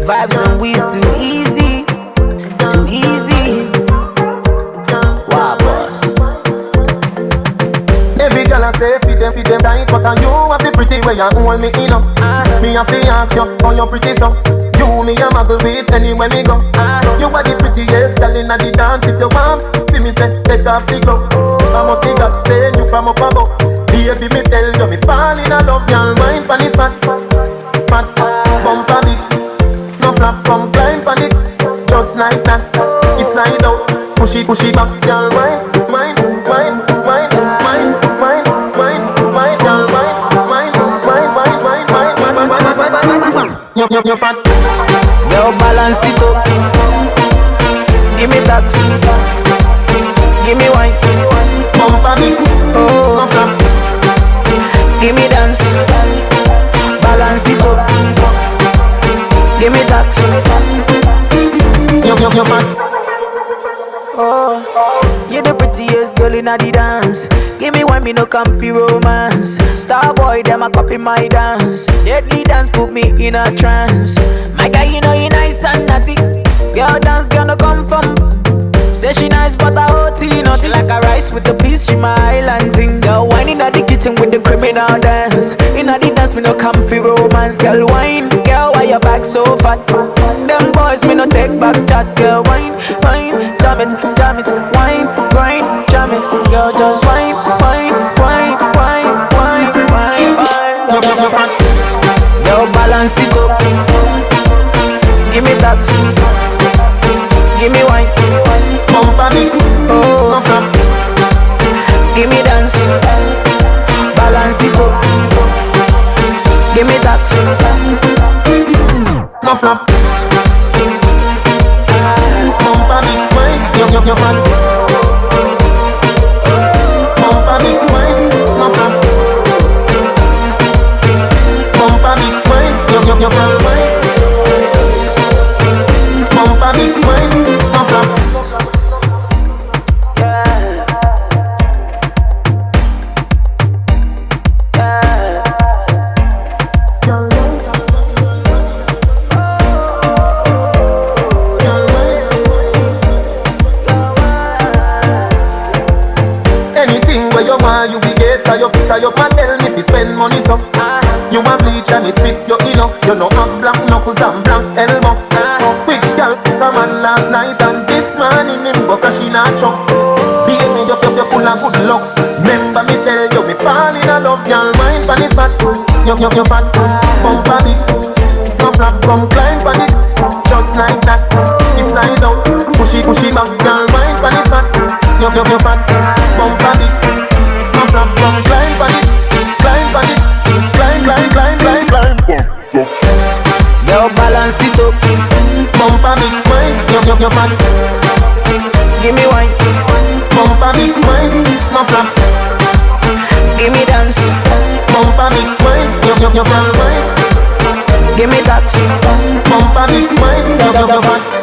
vibes and we's too easy, too easy. Wow, boss. Every girl I say feed them tight, but you have the pretty way you hold me in up. Me a fi ask you, how you pretty so? You me a muggle with anywhere me go. You are the prettiest girl inna the dance. If you want, fi me say take off the glove. I must see God saying you from up above. Baby me tell you me fall in love. Girl wine pon this fat, bump a bit. No flap, come climb pon it, just like that. It's slide out, push it back. Girl wine, wine, wine, wine, wine, wine, wine, wine. Girl wine, wine, wine, wine, wine, wine, wine, wine. You fat. Girl balance it up. Give me that. Give me wine. Bump a bit, Oh, no flap. give me dance. Balance it up. Give me that. You fat. Oh, you're the prettiest girl in the dance. Give me one, me no comfy romance. Star boy, them a copy my dance. Deadly dance put me in a trance. My guy, you know you nice and naughty. Girl dance gonna come from. Say she nice but I OT naughty. Like a rice with the peas, she my island thing. Girl wine in the kitchen with the criminal dance. In the dance, me no comfy romance. Girl wine, girl why your back so fat? Them boys me no take back chat. Girl wine, wine, jam it, wine, grind, jam it. Girl just wine, wine, wine, wine, wine, wine, wine. You fat. Girl balance it up. Give me that. Give me wine. Bump a bit, Oh, no flap. give me dance. Balance it up. Give me that. No flap. Bump a bit, wine. You fat. Bump a bit, wine. No flap. Bump a bit, wine. You girl wine. Bump a bit, wine. No flap. Anything where you want, you be get. You can tell me if you spend money so. You a bleach and it fit you know. You know have black knuckles and black elbow. Which girl come on last night and this morning him but she not show. Baby you full of good luck. Remember me tell you me fall in love. Girl wine pon this fat. You fat. Bump a bit. No flap come climb pon it. Just like that. It's slide out. Push it back. Girl wine pon this fat. You fat. Bump a bit. No flap come climb pon it. Climb pon it. Climb. Girl balance it up. Bump a bit wine. You fat. Give me wine. Bump a bit wine. No flap. Give me dance. Bump a bit wine. You girl wine. Give me that. Bump a bit wine. You fat.